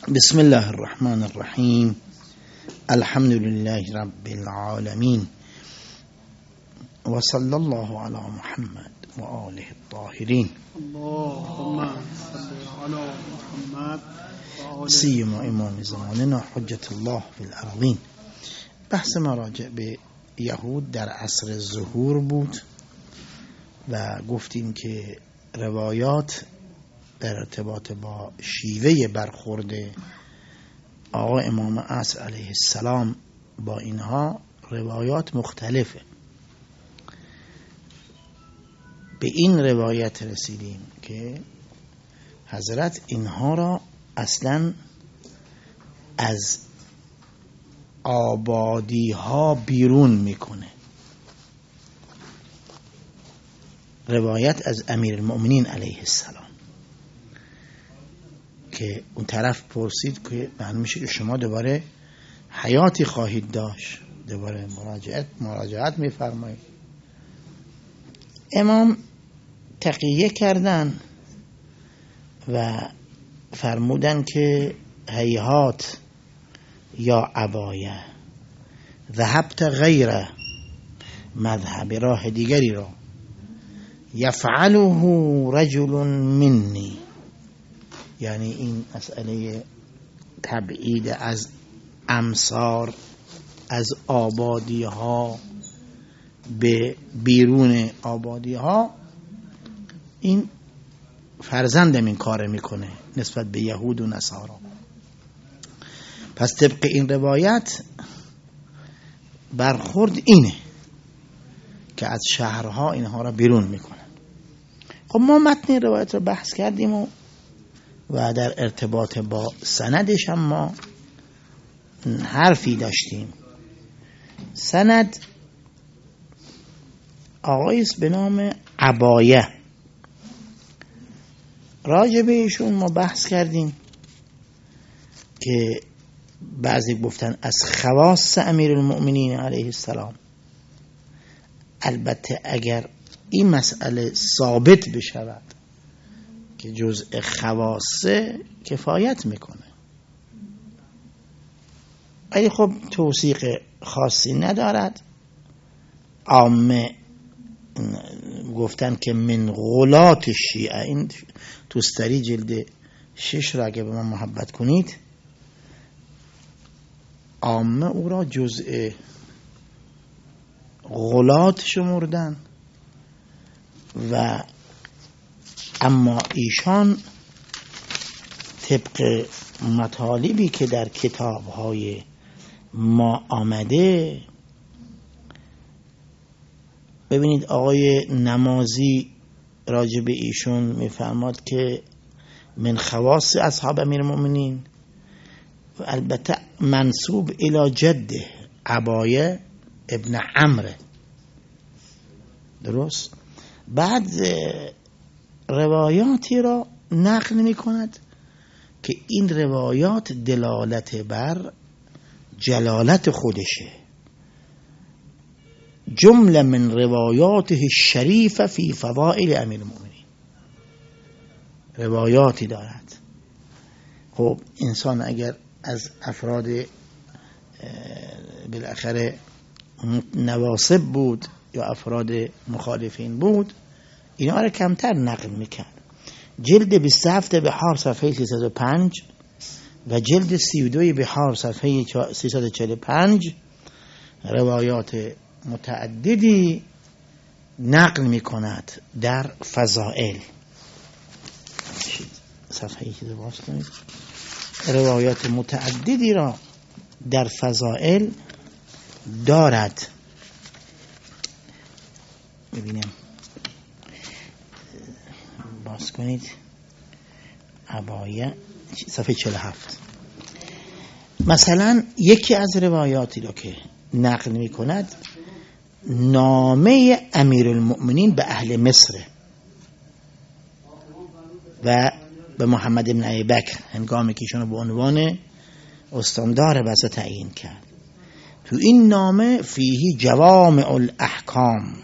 بسم الله الرحمن الرحیم. الحمد لله رب العالمین و صلی الله علی محمد و آله الطاهرین. اللهم صل علی محمد سیما امام زماننا حجت الله فی الارضین. بحث ما راجع به یهود در عصر ظهور بود و گفتیم که روایات در ارتباط با شیوه برخورد آقا امام عصر علیه السلام با اینها روایات مختلفه. به این روایت رسیدیم که حضرت اینها را اصلا از آبادی ها بیرون میکنه. روایت از امیر المؤمنین علیه السلام که اون طرف پرسید که معلوم میشه که شما دوباره حیاتی خواهید داشت، دوباره مراجعت میفرمایید. امام تقیه کردن و فرمودن که هیهات یا عبایه ذهبت غیر مذهب، راه دیگری را یفعله رجل منی، یعنی این مسئله تبعید از امصار، از آبادی ها به بیرون آبادی ها، این فرزندم این کار میکنه نسبت به یهود و نصارا. پس طبق این روایت برخورد اینه که از شهرها اینها را بیرون میکنن. خب ما متن روایت رو بحث کردیم و در ارتباط با سندش هم ما حرفی داشتیم. سند آقایست به نام عبایه، راجع به ایشون ما بحث کردیم که بعضی گفتن از خواص امیر المؤمنین علیه السلام. البته اگر این مسئله ثابت بشود که جزء خواصه کفایت میکنه، ولی خب توثیق خاصی ندارد. عامه گفتن که من غلات شیعه، این توستری جلد 6 را اگه به من محبت کنید، عامه او را جزء غلات شمردن و اما ایشان طبق مطالبی که در کتاب‌های ما آمده، ببینید آقای نمازی راجع به ایشون میفرماد که من خواص اصحاب امیر المؤمنین، و البته منسوب الی جده عبایه ابن عمرو، درست. بعد روایاتی را نقل می کند که این روایات دلالت بر جلالت خودشه. جمله من روایاته الشریفه فی فضائل امیر المؤمنین، روایاتی دارد. خب انسان اگر از افراد بالاخره نواصب بود یا افراد مخالفین بود، اینا را کمتر نقل میکرد. جلد 27 بحار صفحه 305 و جلد 32 بحار صفحه 345 روایات متعددی نقل میکند در فضائل. صفحه که باز کنید، روایات متعددی را در فضائل دارد. ببینیم باز کنید، عبایه صفحه 47. مثلا یکی از روایاتی را که نقل می کند نامه امیر المؤمنین به اهل مصر و به محمد بن ابی بکر هنگامی که ایشون به عنوان استاندار وضع تعیین کرد. تو این نامه فیه جوامع الاحکام،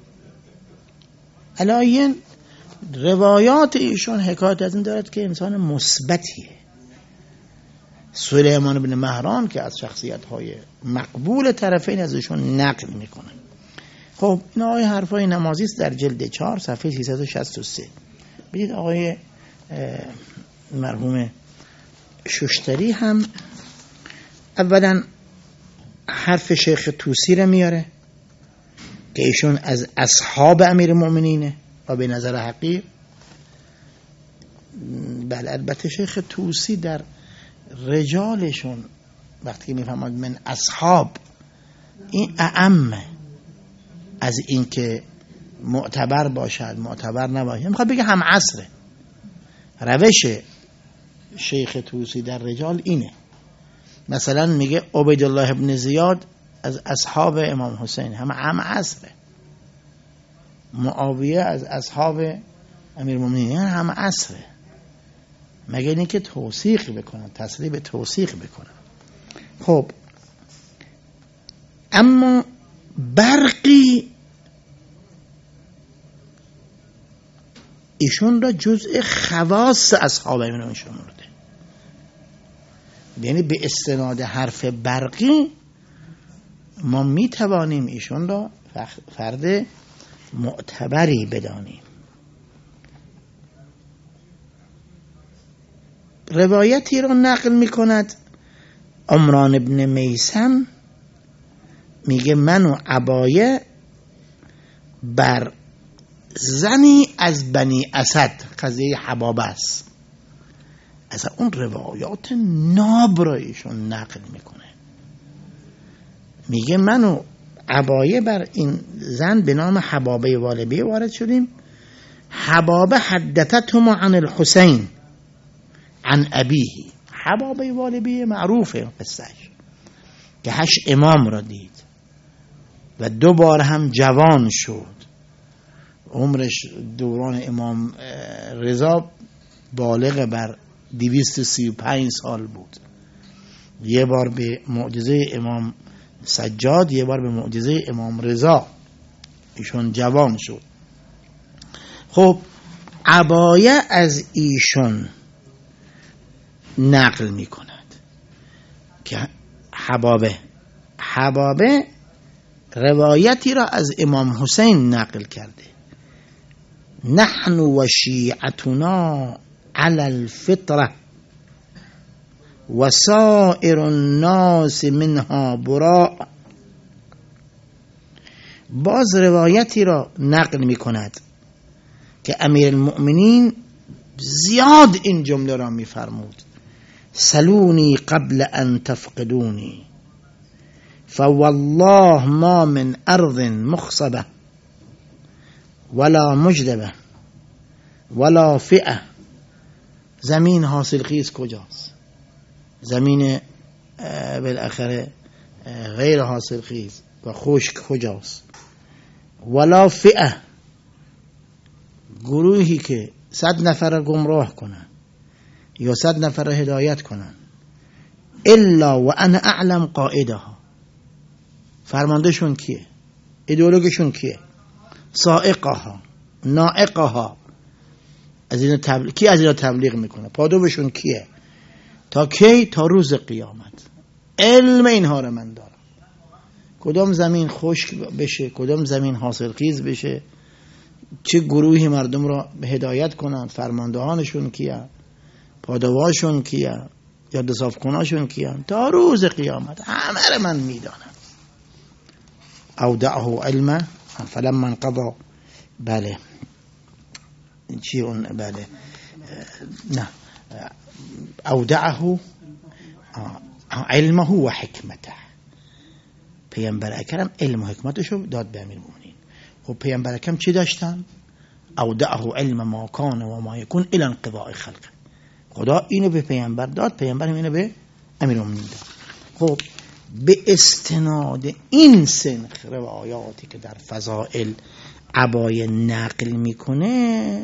علاین روایات ایشون حکایت از این دارد که انسان مثبتیه، سلیمان بن مهران که از شخصیت‌های مقبول طرفین از ایشون نقل میکنه. خب این آقای حرفای نمازی است در جلد 4 صفحه 363. ببینید آقای مرحوم ششتری هم اولا حرف شیخ طوسی رو میاره که ایشون از اصحاب امیرالمؤمنینه و به نظر حقیق بله البته شیخ طوسی در رجالشون وقتی میفهمد من اصحاب این اعمه از این که معتبر باشد معتبر نباشد، میخواد بگه هم عصره. روش شیخ طوسی در رجال اینه. مثلا میگه عبیدالله ابن زیاد از اصحاب امام حسین، هم عصره. معاویه از اصحاب امیرالمومنین هم عصره. مگه اینی که توثیق بکنن، تصریح به توثیق بکنن. خب اما برقی ایشون را جزء خواص اصحاب امیرالمومنین شمرده، یعنی به استناد حرف برقی ما می توانیم ایشون را فرد معتبری بدانیم. روایتی را نقل می کند عمران ابن میثم، میگه من و عبایه بر زنی از بنی اسد، قضیه حبابه است. اصلا اون روایات ناب را ایشون نقل میکنه، میگه من و عبایه بر این زن به نام حبابه والبیه وارد شدیم. حبابه حدثتهم عن الحسین عن ابیه. حبابه والبیه معروفه قصهش که 8 امام را دید و 2 بار هم جوان شد. عمرش دوران امام رضا بالغ بر 235 سال بود. یه بار به معجزه امام سجاد، یه بار به معجزه امام رضا ایشون جوان شد. خب عبایه از ایشون نقل می کند که حبابه روایتی را از امام حسین نقل کرده. نحن و شیعتنا علی الفطره و سائر الناس منها براء. باز روایتی را نقل می کند که امیرالمؤمنین زیاد این جمله را می فرمود: سلونی قبل ان تفقدونی فوالله ما من ارض مخصبه ولا مجدبه ولا فئه. زمین حاصل خیز کجاست؟ زمین بالاخره غیر حاصل خیز و خشک کجاست؟ ولا فئه، گروهی که 100 نفر را گمراه کنن یا 100 نفر را هدایت کنن، الا و انا اعلم قائدها. فرماندهشون کیه؟ ایدئولوژیشون کیه؟ سائقها، نائقها. از این تبلیغ کی از اینا تبلیغ میکنه؟ پادوبشون کیه؟ تا کی؟ تا روز قیامت. علم اینها رو من دارم. کدام زمین خشک بشه، کدام زمین حاصل خیز بشه، چه گروهی مردم را به هدایت کنن، فرماندهانشون کیه، پادواشون کیه، یاد صاف کناشون کیه، تا روز قیامت همه رو من میدانم. اودعه علمه فلما انقضى. بله چی اون؟ بله نه، اودعه علمه و حکمته. پیامبر اکرم علم و حکمتشو داد به امیرالمؤمنین. خب پیامبر اکرم چی داشتن؟ اودعه علم ما کان و ما یکون الی انقضاء خلقه. خدا اینو به پیامبر داد، پیامبر اینو به امیرالمؤمنین داد. خب به استناد این سنخ روایاتی که در فضائل عبایه نقل میکنه،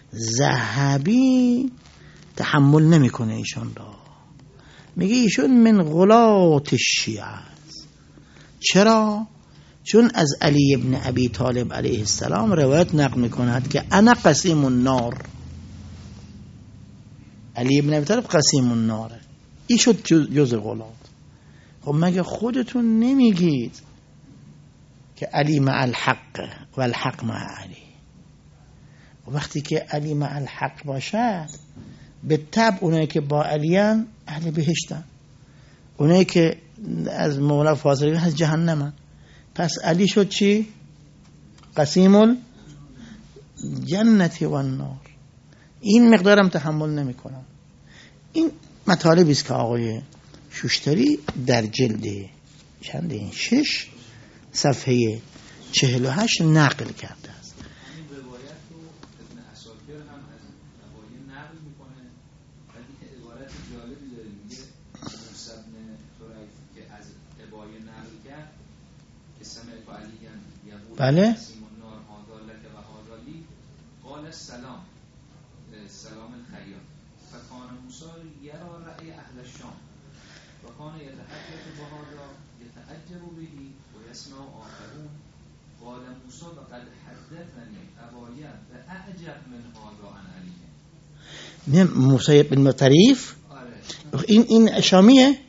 ذهبی تحمل نمیکنه ایشون را. میگه ایشون من غلات الشیعه است. چرا؟ چون از علی ابن ابی طالب علیه السلام روایت نقل میکند که انا قسیم النار. علی ابن ابی طالب قسیم النار. این شد جز غلات. خب مگه خودتون نمیگید که علی مع الحق و الحق مع علی؟ وقتی که علی مع الحق باشد به طبع اونایی که با علیان اهل بهشتن، اونایی که از مولا فاصله از جهنمن. پس علی شد چی؟ قسیم الجنت و النار. این مقدارم تحمل نمی کنم. این مطالبی است که آقای شوشتری در جلد چند این 6 صفحه 48 نقل کرده است. این روایت رو ابن عساکر هم از نوایی نقل میکنه، ولی که عبارت جالبی داره، میگه موسی بن طریف که از ابای نقل کرد که سمعت علی یقول بله قسیم النار هذا لک و هذا لی قال السلام سلام الخیام فکان موسی یرا رأی اهل الشام وکان یتحدث بهذا یتعجب به و یسمع آخرون قال موسی وقد حدثني ابایا باعجب من هذا عن علی. نه موسی بن طریف این شامیه؟ نه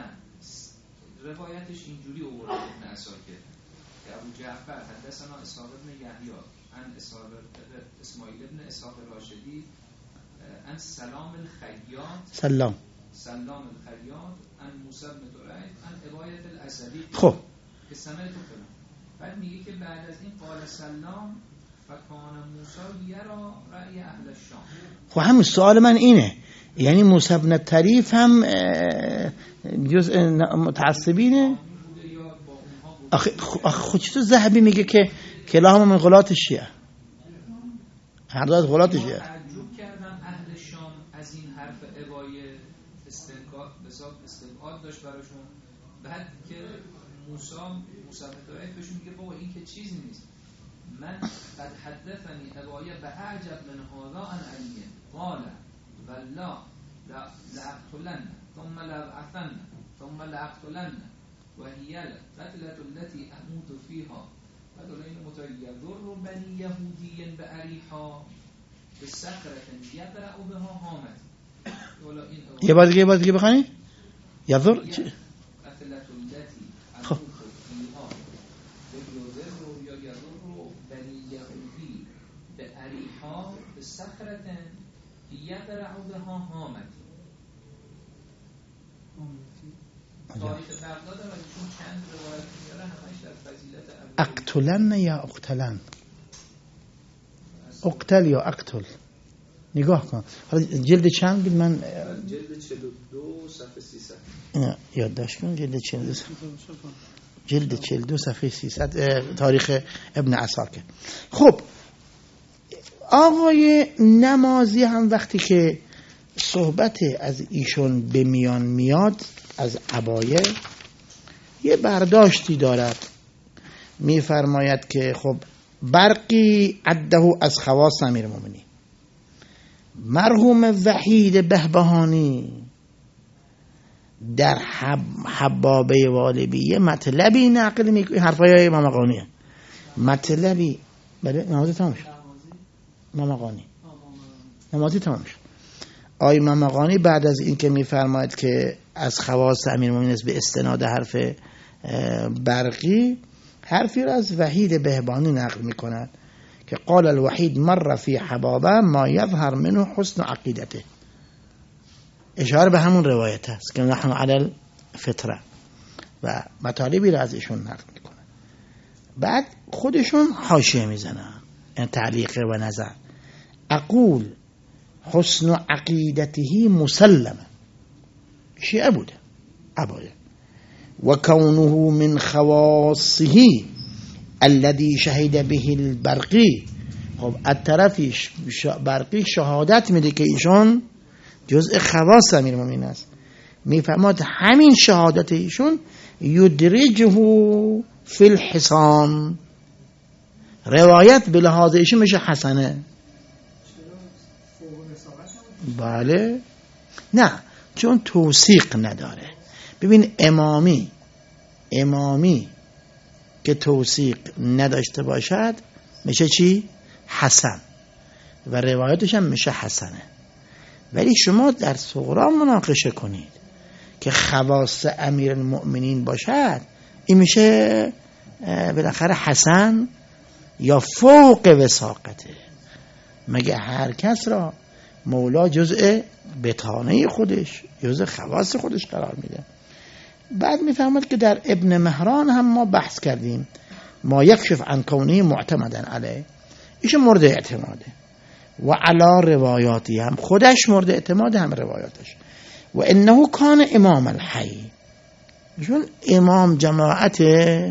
روایتش اینجوری آورده ابن عساکر که ابو جعفر حدثنا اسحاق بن یحیی عن اسماعیل بن اسحاق راشدی عن سلام الخیاط عن موسی بن طریف عن ابایت الاسدی خب که سمعت فلان. بعد میگه که بعد از این قال سلام فکان موسی یرا رأی اهل الشام. خب همین سوال من اینه، یعنی موسی بن طریف هم جزء متعصبینه؟ خود چطور ذهبی میگه که کلاهما من غلات شیعه، هر دو از غلات شیعه؟ تعجب کردم اهل شام از این حرف ابای استبعاد داشت براشون. بعد که موسی بن طریف بهشون میگه بابا این که چیزی نیست، من قد حدثني ابایا باعجب من هذا عن علی قال والله لاقتلن ثم لابعثن ثم لاقتلن وهي القتلة التي اموت فيها فدلين متيذر بني يهودي بأريحا بسكرة يقرأ بها حامد. یه بار دیگه بخونی؟ یذر قتلة التي اموت فيها بيذر یا یذر بني يهودي بأريحا بسكرة يقرأ بها حامد. تاریخ بغداد و چون چند روایت میاره همش در فضیلت اقتلن یا اقتلن؟ اقتل یا اقتل؟ نگاه کن. حالا جلد چند بود؟ من جلد 42 صفحه 300 اینا یادداشت کن. جلد 42 صفحه 300 تاریخ ابن عساکر. خب آقای نمازی هم وقتی که صحبت از ایشون به میان میاد از عبایه، یه برداشتی دارد، میفرماید که خب برقی عده از خواص امیرالمومنین، مرحوم وحید بهبهانی در حبابه والبیه مطلبی نقل میکنه، حرفای امام مقانیه، مطلبی بله نمازی تمام شد، نمازی تمام شد. آقای مقانی بعد از این که میفرماید که از خواص امیرالمومنین به استناد حرف برقی، حرفی را از وحید بهبهانی نقل میکند که قال الوحید مر فی حبابه ما یظهر منه حسن عقیدته، اشاره به همون روایت است که نحن علی الفطره و مطالبی را از ایشون نقل میکنه. بعد خودشون حاشیه میزنن، یعنی تعلیق و نظر. اقول حسن عقیدته مسلمه، شیعه بوده عبایه، و کونه من خواصه الذي شهد به البرقی. خب از طرفی برقی شهادت میده که ایشون جزء خواص امیرالمومنین است، میفهمد همین شهادت ایشون یدرجه فی الحسان، روایت به لحاظ ایشون میشه حسنه. بله نه، چون توثیق نداره. ببین امامی که توثیق نداشته باشد میشه چی؟ حسن، و روایتش هم میشه حسنه. ولی شما در صغرا مناقشه کنید، که خواص امیر المؤمنین باشد، این میشه بالاخره حسن یا فوق وساقته. مگه هر کس را مولا جزء بطانه خودش، جزء خواص خودش قرار میده؟ بعد میفهمد که در ابن مهران هم ما بحث کردیم، ما یکشف عن کونه معتمدا علیه، ایشون مورد اعتماده و علی روایاتی هم خودش مورد اعتماد، هم روایاتش. و انه کان امام الحی، چون امام جماعت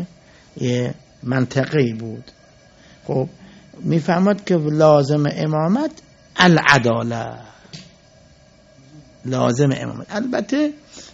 منطقی بود. خب میفهمد که لازم امامت العداله، لازم امامت. البته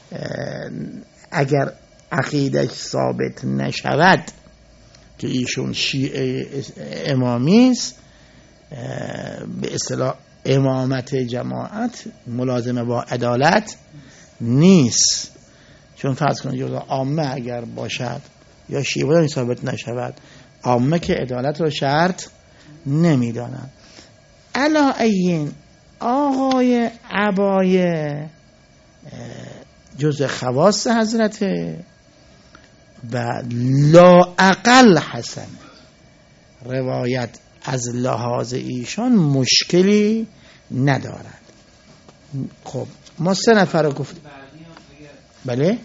اگر عقیدش ثابت نشود که ایشون شیعه امامی است، به اصطلاح امامت جماعت ملازمه با عدالت نیست. چون فرض کنید جزء عامه اگر باشد یا شیعه ثابت نشود، عامه که عدالت رو شرط نمیدانند. علا این آقای عبایه جزء خواص حضرته و لا اقل حسن، روایت از لحاظ ایشان مشکلی ندارد. خب ما 3 نفر رو گفت. بله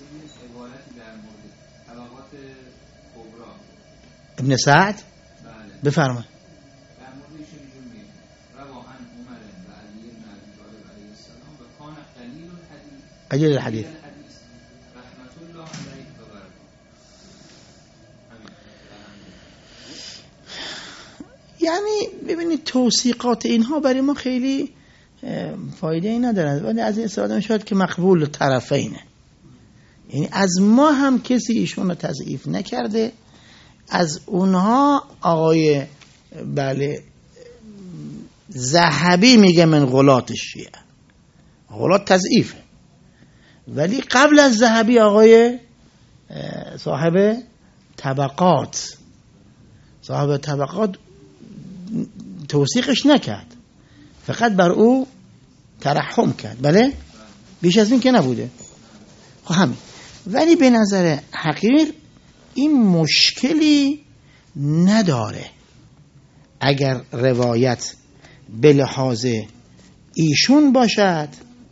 ابن سعد بفرمایید. قلیل الحدیث یعنی ببینید توثیقات اینها برای ما خیلی فایده ای ندارد، ولی از این استفاده میشود که مقبول طرفینه. یعنی از ما هم کسی ایشون رو تضعیف نکرده، از اونها آقای بله ذهبی میگه من غلات شیعه، غلات تضعیفه، ولی قبل از ذهبی آقای صاحب طبقات توثیقش نکرد، فقط بر او ترحم کرد. بله بیش از این که نبوده. خب همین. ولی به نظر حقیر این مشکلی نداره اگر روایت به لحاظ ایشون باشد،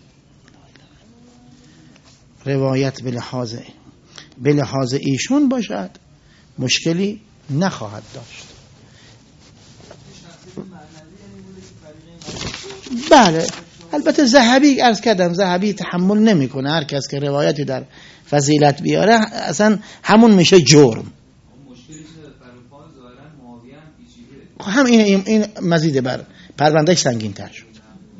روایت به لحاظ ایشون باشد مشکلی نخواهد داشت. بله البته ذهبی عرض کردم، ذهبی تحمل نمیکنه هر کس که روایتی در فضیلت بیاره اصلا همون میشه جرم. هم این مزید بر پروندهش سنگین تر شد.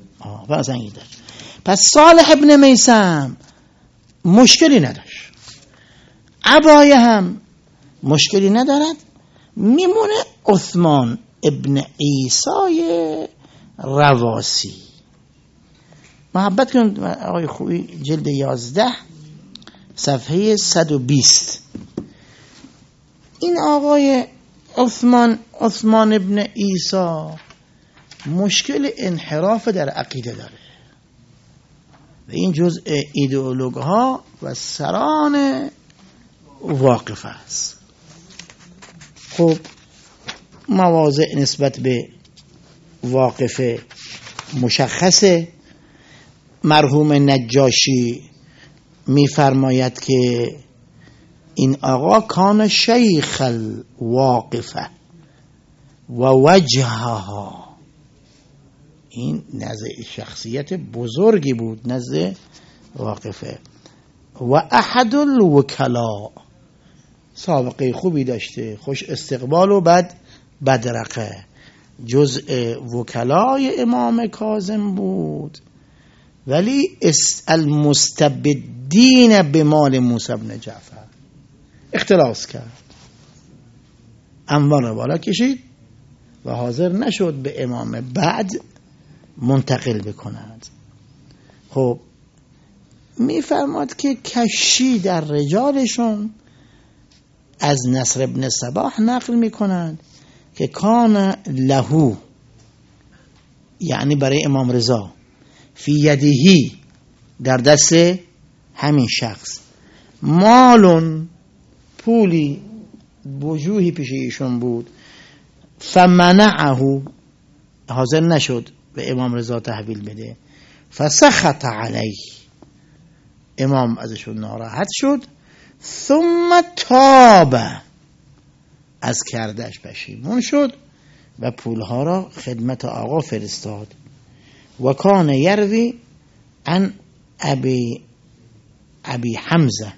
پس صالح ابن میثم مشکلی نداشت، عبایه هم مشکلی ندارد. میمونه عثمان ابن عیسی رواسی. محبت کنید آقای خوبی جلد 11 صفحه 120. این آقای عثمان ابن عیسی مشکل انحراف در عقیده داره و این جزء ایدئولوگ ها و سران واقفه است. خب مواضع نسبت به واقفه مشخصه. مرحوم نجاشی میفرماید که این آقا کان شیخ الواقفه و وجهها، این نزد شخصیت بزرگی بود نزد واقفه، و احد الوکلا، سابقه خوبی داشته، خوش استقبال و بد بدرقه، جزء وکلای امام کاظم بود، ولی المستبدین به مال موسی بن جعفر اختلاس کرد، اموال بالا کشید و حاضر نشد به امام بعد منتقل بکند. خب میفرماد که کشی در رجالشون از نصر ابن صباح نقل میکنند که کان لهو، یعنی برای امام رضا، فی یدهی، در دست همین شخص مالون پولی وجوهی پیش ایشون بود، فمنعه حاضر نشد به امام رضا تحویل بده، فسخط علیه امام ازشون ناراحت شد، ثم تاب از کردش پشیمون شد و پولها را خدمت آقا فرستاد. و کان یروی عن ابی حمزه،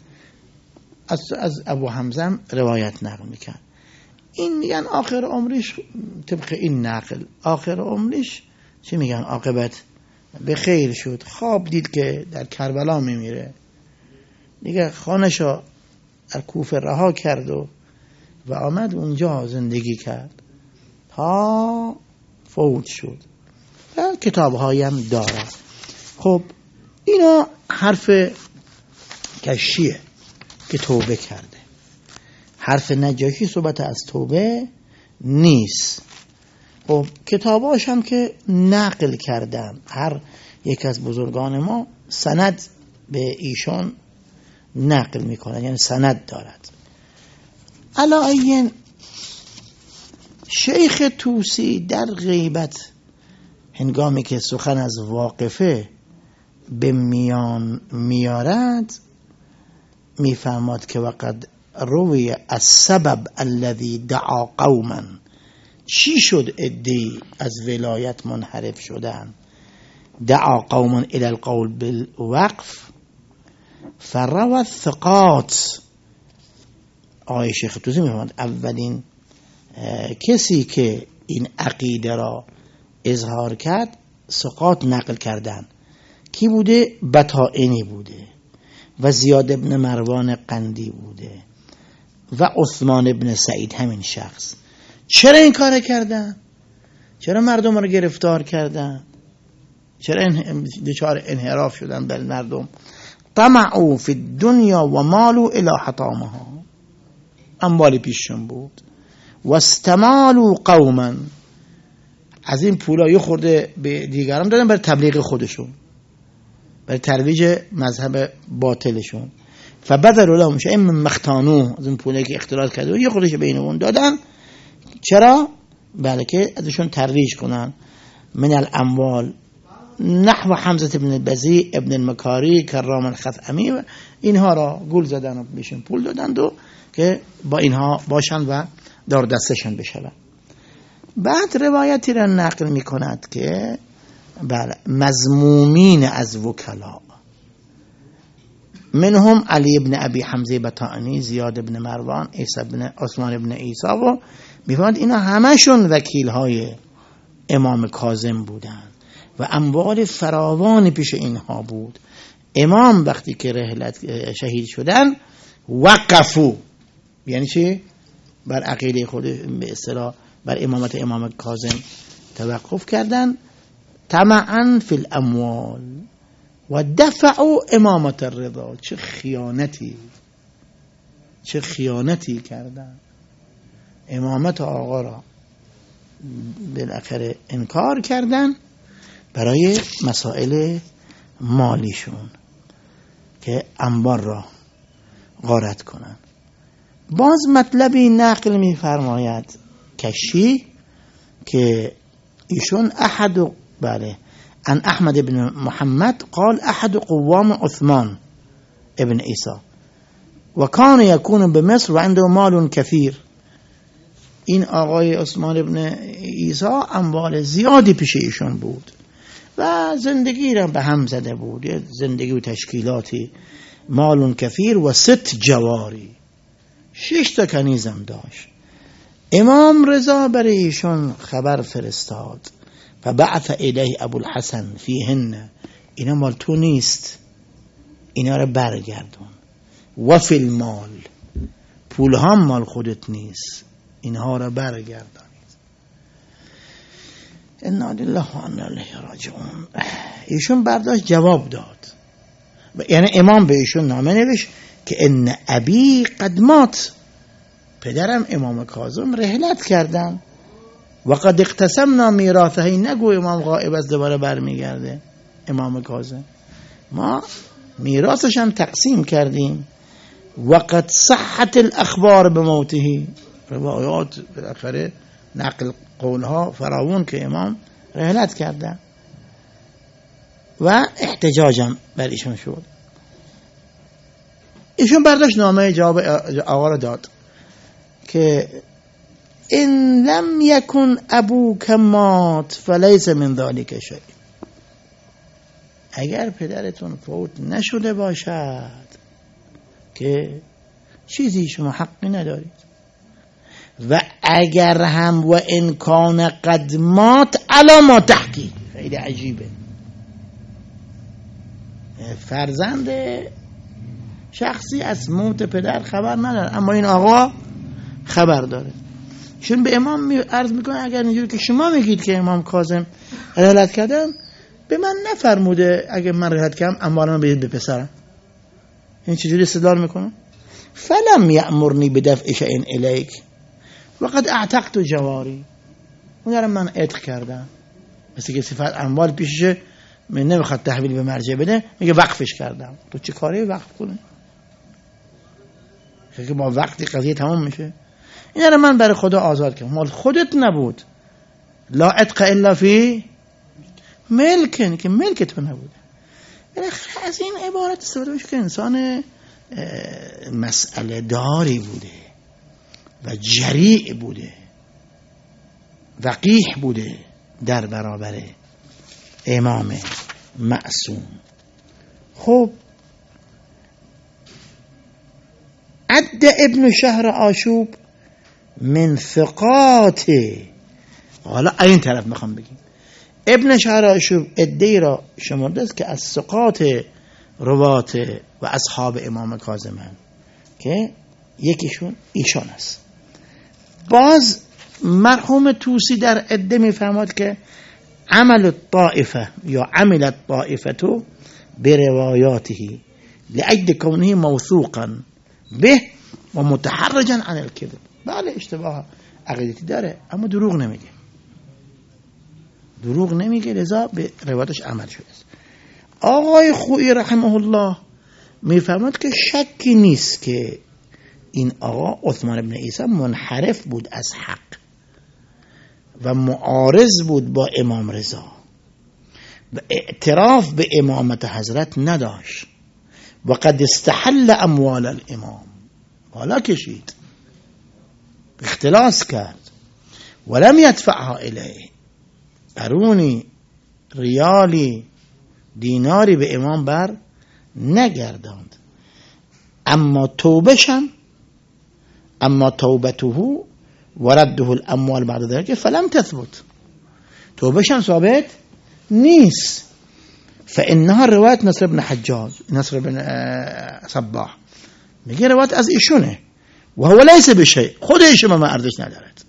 از ابو حمزه روایت نقل میکرد. این میگن آخر عمرش طبق این نقل آخر عمرش چی میگن عاقبت به خیر شد. خواب دید که در کربلا میمیره دیگه، خانشو در کوفه رها کرد و آمد اونجا زندگی کرد تا فوت شد و کتابهایم داره. خب اینا حرف کشیه که توبه کرده. حرف نجاشی صحبت از توبه نیست. خب کتاباش هم که نقل کردن، هر یک از بزرگان ما سند به ایشان نقل میکنن، یعنی سند دارد. علاوه شیخ طوسی در غیبت هنگامی که سخن از واقفه به میان میارد میفرماد که وقد روی السبب الذي دعا قوما، چی شد عده‌ای از ولایت منحرف شدن، دعا قوما الى القول بالوقف فروى الثقات. آقای شیخ طوسی میفرماد اولین کسی که این عقیده را اظهار کرد ثقات نقل کردن. کی بوده؟ بطائنی بوده و زیاد ابن مروان قندی بوده و عثمان ابن سعید همین شخص. چرا این کار کردن؟ چرا مردم رو گرفتار کردن؟ چرا دچار انحراف شدن بل مردم؟ طمعوا فی الدنیا و مالوا الی حطامها، اموال پیششون بود. و استمالوا قوما، از این پولا یه خورده به دیگران دادن برای تبلیغ خودشون، برای ترویج مذهب باطلشون. فبذلوا لهم شیئا مما اختانوه، از این پولی که اختلاط کرده یه خودش بین اون دادن. چرا؟ بله که ازشون ترویج کنن. من الاموال نحو حمزه ابن البزی ابن المکاری کرام الخثعمی، اینها را گول زدن و بهشون پول دادند و که با اینها باشن و دار دستشان بشن. بعد روایتی را نقل می کند که بله مذمومین از وکلا منهم علی ابن ابی حمزه بطائنی، زیاد ابن مروان، عثمان ابن عیسی و میفهمد اینا همشون وکیل های امام کاظم بودن و اموال فراوانی پیش اینها بود. امام وقتی که رحلت شهید شدن وقفو، یعنی چی؟ بر عقیده خود به اصطلاح بر امامت امام کاظم توقف کردن، طمعا فی الاموال و دفعوا امامت الرضا. چه خیانتی کردن، امامت آقا را بالاخره انکار کردن برای مسائل مالیشون که انبار را غارت کنن. باز مطلبی نقل می فرماید کشی که ایشون بله عن احمد ابن محمد قال احد قوام عثمان ابن عیسی و کان یکون بمصر و عنده مال کثیر. این آقای عثمان ابن عیسی اموال زیادی پیش ایشون بود و زندگی را به هم زده بود، زندگی و تشکیلاتی، مال کثیر و 6 جواری، 6 تا کنیزم داشت. امام رضا برای ایشون خبر فرستاد و بعث الیه ابوالحسن فیهن، اینا مال تو نیست، اینا را برگردون. و فی المال، پول هم مال خودت نیست، اینها را برگردانید. انا لله و انا الیه راجعون. ایشون برداشت جواب داد، یعنی امام به ایشون نامه نوشت که ان ابی قد مات، پدرم امام کاظم رحلت کردن و قد اقتسمنا میراثه، نگو امام غائب از دوباره برمیگرده امام کاظم، ما میراثش هم تقسیم کردیم. وقد صحت الاخبار به موته، روایات بالاخره نقل قولها فراوون که امام رحلت کردن و احتجاجم بر ایشون شد. ایشون برداشت نامه جواب آقا را داد که ان لم یکن ابوک مات فلیس من ذلک شیء، اگر پدرتون فوت نشده باشد که چیزی شما حقی ندارید، و اگر هم و ان کان قد مات علی ما تحکی. خیلی عجیبه، فرزند شخصی از موت پدر خبر نداره اما این آقا خبر داره. چون به امام عرض میکنه اگر اینجوری که شما میگید که امام کاظم رحلت کردم، به من نفرموده اگر من رحلت کردم اموالم بدید به پسرم. این چجوری استدلال میکنه؟ فلم یأمرنی بدفع شیء الیک وقد اعتقت جواری، اون رو من عتق کردم. مثل که صفت اموال پیششه من نمیخواد تحویل به مرجع بده، میگه وقفش کردم. تو چه کاری وقف کنه؟ که با وقتی قضیه تمام میشه. این رو من برای خدا آزاد کردم، مال خودت نبود. لا عتق الا فی ملکن، که ملک تو نبوده. بالاخره از این عبارت استفاده میشه که انسان مسئله داری بوده و جریء بوده، وقیح بوده در برابر امام معصوم. خب عد ابن شهر آشوب من ثقات، حالا این طرف میخوام بگیم ابن شهر آشوب عده‌ای را شمرده است که از ثقات روات و اصحاب امام کاظمن که یکیشون ایشان است. باز مرحوم طوسی در عده میفهمد که عمل الطائفه یا عمل الطائفه برواياته لأجل كونه موثوقا به و متحرجا عن الكذب. بله اشتباه عقیدتی داره اما دروغ نمیگه، لذا به روایتش عمل شده است. آقای خویی رحمه الله میفهمد که شکی نیست که این آقا عثمان ابن عیسی منحرف بود از حق و معارض بود با امام رضا و اعتراف به امامت حضرت نداشت و قد استحل اموال الامام، حالا کشید، اختلاس کرد ولم يدفعها الیه، قرونی ریالی دیناری به امام بر نگرداند. اما توبته و رده الاموال بعد ذلك فلم تثبت، توبهشم ثابت نیست. فانها روایت نصر بن حجاج، نصر بن صباح میگه روایت از ایشونه و هو لیس بشیء، خود ایشون ما ارزش ندارد.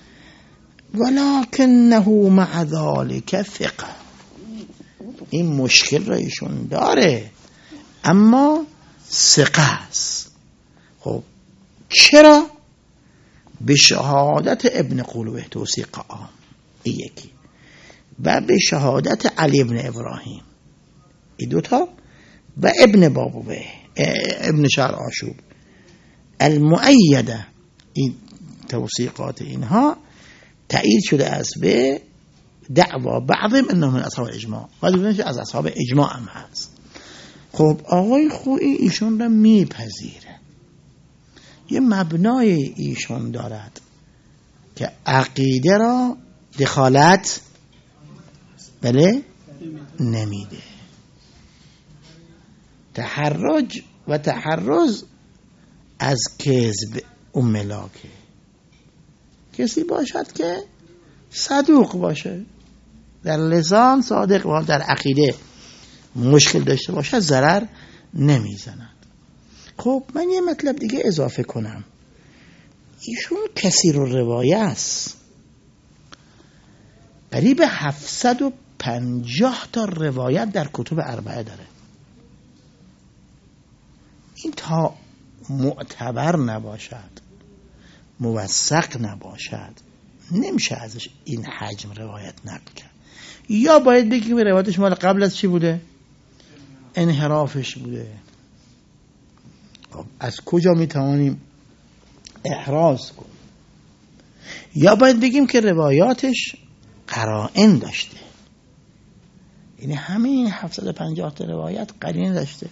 ولکنه مع ذلك ثقه، این مشکل را ایشون داره اما ثقه است. خب چرا؟ به شهادت ابن قلوه توثیق عام این یکی و به شهادت علی ابن ابراهیم این دوتا و ابن بابوه ابن شهر آشوب المؤیده، این توثیقات اینها تأیید شده است به دعوا بعضهم انه من اصحاب اجماع، بعضی از اصحاب اجماع هم هست. خب آقای خویی ایشون را میپذیره، یه مبنای ایشون دارد که عقیده را دخالت نمیده. تحرج و تحرز از کذب ملاکه. کسی باشد که صدوق باشه، در لسان صادق و در عقیده مشکل داشته باشه، ضرر نمیزند. خب من یه مطلب دیگه اضافه کنم، ایشون کثیر الروایه است، قریب 750 تا روایت در کتب اربعه داره. این تا معتبر نباشد، موثق نباشد، نمیشه ازش این حجم روایت نقل کرد. یا باید بگیم روایتش مال قبل از چی بوده؟ انحرافش بوده. خب از کجا میتوانیم احراز کنیم؟ یا باید بگیم که روایاتش قرائن داشته، یعنی همین 750 تا روایت قرینه داشته.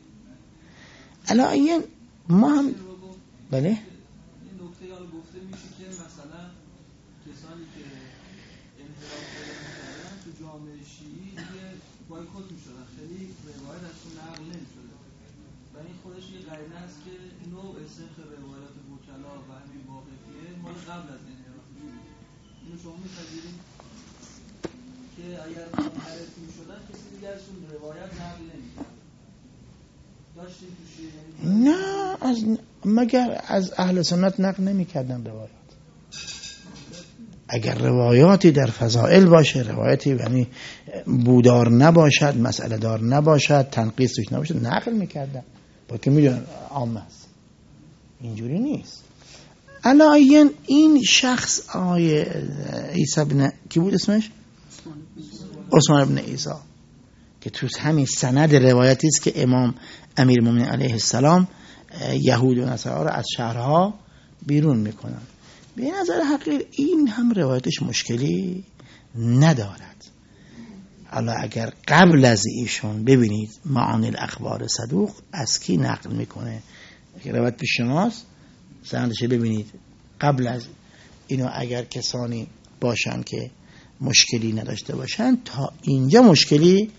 الان ما هم بله این نکته حالا گفته میشه که مثلا کسانی که انحراف پیدا می‌کردن تو جامعه شیعی دیگه بایکوت می‌شدن، خیلی روایت ازشون نقل نمی‌شده و این خودش یه قرینه است که نوع سنخ روایات وکلا و همین واقعیه مال قبل از انحراف. اینو شما می‌پذیرید که اگر منحرف می‌شدن کسی دیگه ازشون روایت نقل نمی‌کرد؟ داشتیم تو شیعه نه مگر از اهل سنت نقل نمی کردن روایات. اگر روایاتی در فضائل باشه، روایتی یعنی بودار نباشد، مسئله دار نباشد، تنقیص توش نباشد، نقل میکردن، با که میدونن عام است. اینجوری نیست. علایین این شخص آقای عیسی بن کی بود اسمش؟ عثمان بن عیسی، که تو همین سند روایتی است که امام امیرالمومنین علیه السلام یهود و نصارا را از شهرها بیرون میکنن. به نظر حقیر این هم روایتش مشکلی ندارد. حالا اگر قبل از ایشون ببینید معانی الاخبار صدوق از کی نقل میکنه، روایت پیش شماست، سندش ببینید. قبل از اینو اگر کسانی باشن که مشکلی نداشته باشن، تا اینجا مشکلی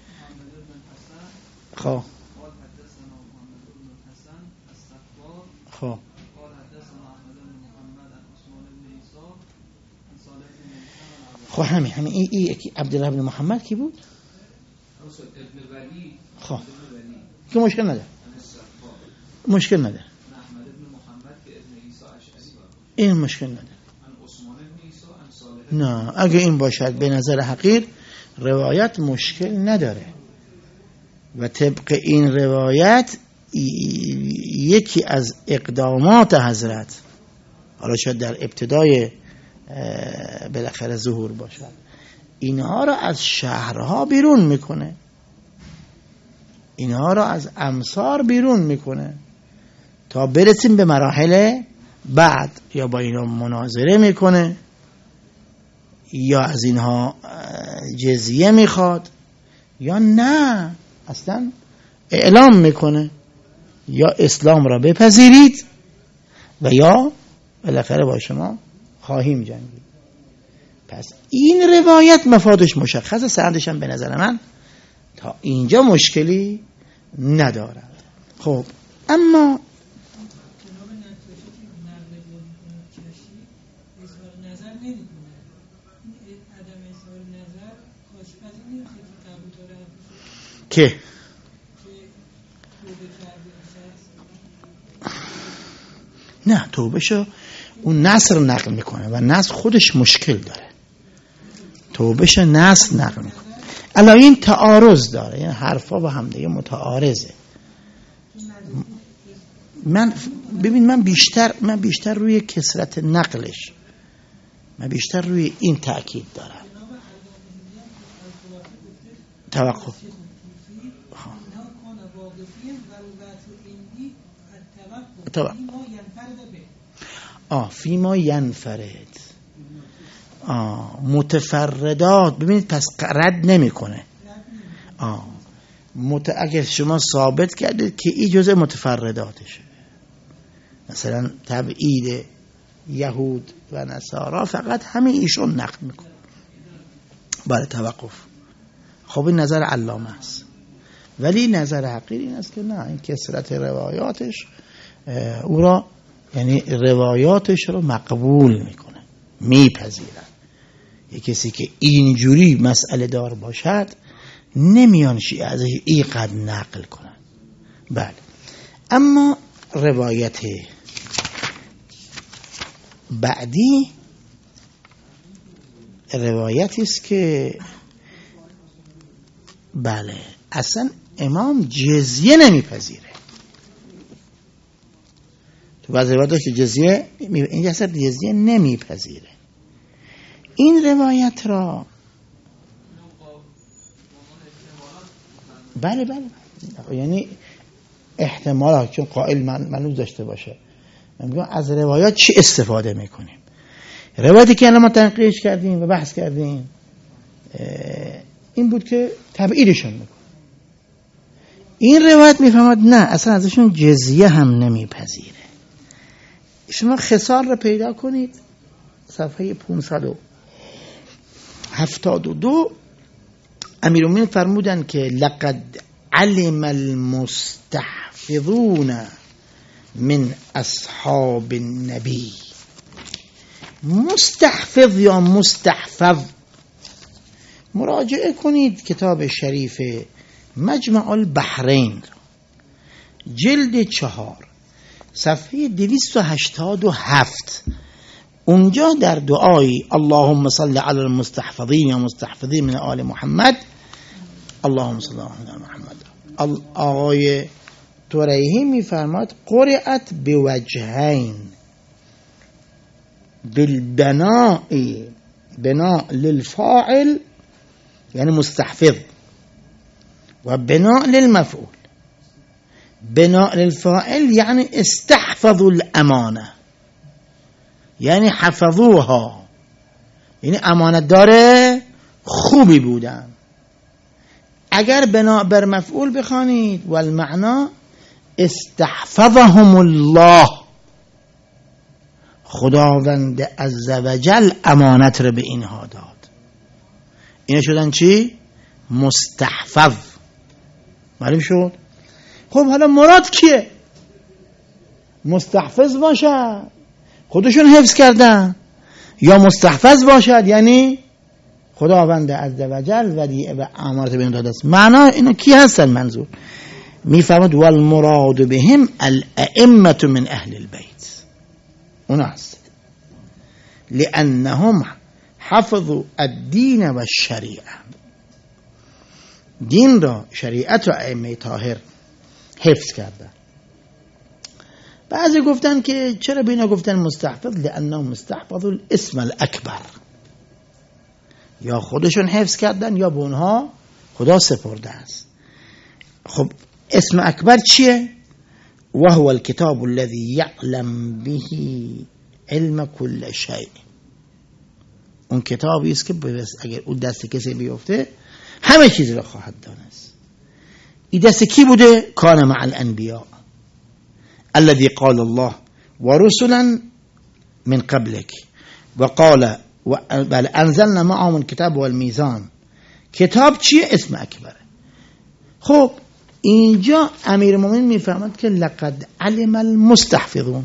خب خب همین این عبدالله بن محمد کی بود؟ ابن ولی. خب که مشکل نداره، مشکل نداره. احمد بن محمد که ابن عیسی اشعری بود، این مشکل نداره. عثمان بن عیسی ان صالح. نه اگه این باشد به نظر حقیر روایت مشکل نداره و طبق این روایت یکی از اقدامات حضرت، حالا شاید در ابتدای بالاخره ظهور باشد، اینها را از شهرها بیرون میکنه، اینها را از امصار بیرون میکنه تا برسیم به مراحل بعد. یا با اینها مناظره میکنه، یا از اینها جزیه میخواد، یا نه اصلا اعلام میکنه یا اسلام را بپذیرید و یا بالاخره با شما خواهیم جنگید. پس این روایت مفادش مشخصه، سندش هم به نظر من تا اینجا مشکلی ندارد. خب اما که نه توبهشو اون نصر نقل میکنه و نصر خودش مشکل داره، توبهش نصر نقل میکنه. الان این تعارض داره، یعنی حرفا با هم دیگه متعارضه. من بیشتر روی کثرت نقلش، من بیشتر روی این تأکید دارم. توقف فیما ینفرد متفردات. ببینید پس رد نمیکنه. اگر شما ثابت کردید که این جزء متفرداتشه، مثلا تبعید یهود و نصارا فقط همین ایشون نقل میکنه، برای توقف. خب این نظر علامه است، ولی نظر حقیر این است که نه، این کثرت روایاتش او را، یعنی روایاتش رو مقبول میکنه، میپذیرن. یک کسی که اینجوری مسئله دار باشد نمیان شیعه ازش اینقدر نقل کنن. بله. اما روایت بعدی روایتی است که بله اصلا امام جزیه نمیپذیره. تو بعضی روایات که جزیه، این اصلا جزیه نمیپذیره. این روایت را بله یعنی احتمالا چون قائل منوز داشته باشه، من میگم از روایات چی استفاده میکنیم. روایتی که الان ما تنقیحش کردیم و بحث کردیم این بود که تبعیدشون میکنه. این روایت میفهمد نه اصلا ازشون جزیه هم نمیپذیره. شما خسار رو پیدا کنید صفحه 572 امیرالمومنین فرمودن که لقد علم المستحفظون من اصحاب النبی. مستحفظ یا مستحفظ مراجعه کنید کتاب شریف مجمع البحرین جلد 4 صفحه 287. اونجا در دعای اللهم صل علی المستحفظین یا مستحفظین من آل محمد اللهم صل علی محمد، آقای توریحی میفرماد قرأت بوجهین، بالبناء بناء للفاعل یعنی مستحفظ و بناء للمفعول. بناء للفاعل یعنی استحفظوا الامانه، یعنی حفظوها، یعنی امانت داره خوبی بودن. اگر بناء بر مفعول بخوانید والمعنا استحفظهم الله، خداوند عزوجل امانت رو به اینها داد. اینا شدن چی؟ مستحفظ. معلوم شد؟ خب حالا مراد کیه؟ مستحفظ باشد خودشون حفظ کردن، یا مستحفظ باشد یعنی خداوند عزوجل ودیعه و امانت به اینها داد. معنا اینا کی هستن؟ منظور میفهمد والمراد بهم الائمه من اهل البيت، اونا هست لانهم حفظوا الدین و الشریعه، دین را شریعت را ائمه طاهر حفظ کردن. بعضی گفتن که چرا بینا گفتن مستحفظ؟ لانهم مستحفظوا الاسم الاکبر، یا خودشون حفظ کردن یا به اونها خدا سپرده است. خب اسم اکبر چیه؟ وهو الكتاب الذي يعلم به علم كل شيء. اون کتابی است که اگر اون دست کسی بیفته همه چیز را خواهد دانست. این دست کی بوده؟ کان مع الانبیاء الذي قال الله ورسلا من قبلك وقال بل انزلنا معهم الكتاب والميزان. کتاب چیه؟ اسم اکبره. خب اینجا امیرالمومنین میفهمد که لقد علم المستحفظون،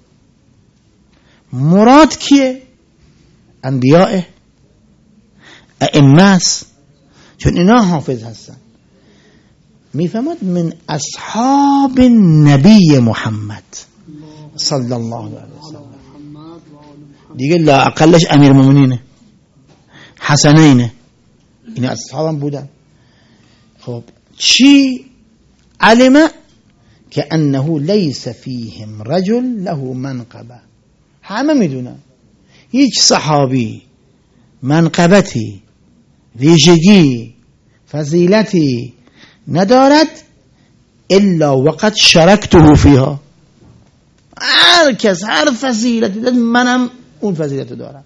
مراد کیه؟ انبیاء ائمه است، چون اینا حافظ هستن. میفهمد من اصحاب النبی محمد صلی الله علیه وسلم. دیگه لا اقلش امیرالمومنینه، حسنینه، اینا اصحابم بودن. خب چی علم؟ که انه لیس فیهم رجل له منقبه. همه میدونن هیچ صحابی منقبتی، ویژگی، فضیلتی ندارد الا وقد شرکته فیها. هر کس هر فضیلتی دارد منم اون فضیلت دارم.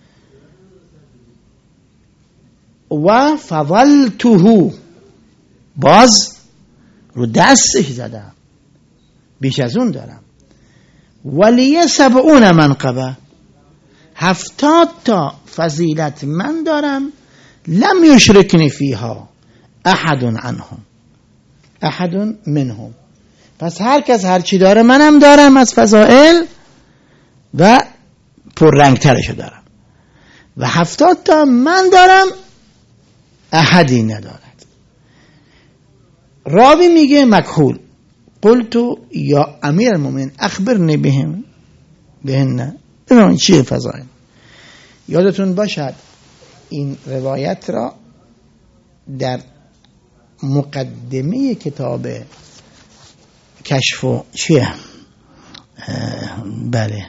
و فضلته، باز رو دستش زدم، بیش از اون دارم. ولی 70 منقبه، 70 تا فضیلت من دارم. لم یشرکنی فیها احد عنهم، احد منهم. پس هر کس هر چی داره منم دارم از فضائل و پررنگترشو دارم، و 70 تا من دارم احدی ندارد. راوی میگه مکحول قلتو یا امیر المومنین اخبرنی بهم بهن، ببینم چیه فضائل. یادتون باشد این روایت را در مقدمه کتاب کشف و چیه بله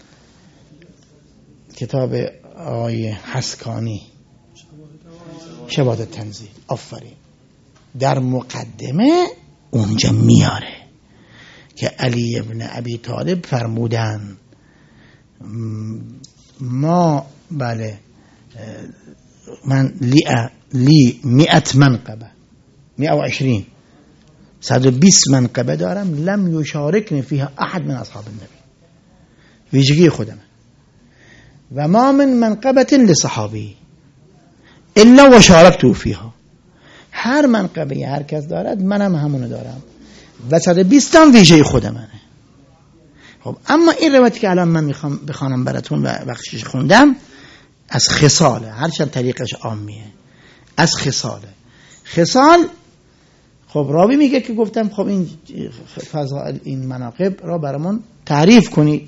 کتاب آقای حسکانی شواهد تنزیل، آفرین، در مقدمه اونجا میاره که علی ابن ابی طالب فرمودن ما بله من لی 100 منقبه 120 120 منقبه دارم لم یشارکنی فیها احد من اصحاب النبی، ویژگی خودم. و ما من منقبه لصحابی الا و شارکتو فیها، هر منقبه هر کس دارد منم همونو دارم و 120 هم ویژه خودمه. خب اما این روایتی که الان من میخوام بخوانم براتون و بخشش خوندم از خصاله، هرچند طریقش عامیه، از خصال. خب راوی میگه که گفتم خب این فضائل این مناقب را برامون تعریف کنید.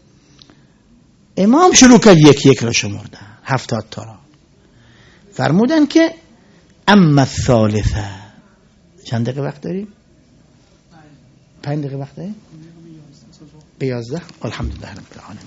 امام شروع کرد یک یک را شمردن، 70 تا را. فرمودن که اما الثالثه، چند دقیقه وقت داریم؟ 5 دقیقه وقت داریم؟ 11. الحمدلله رب العالمین.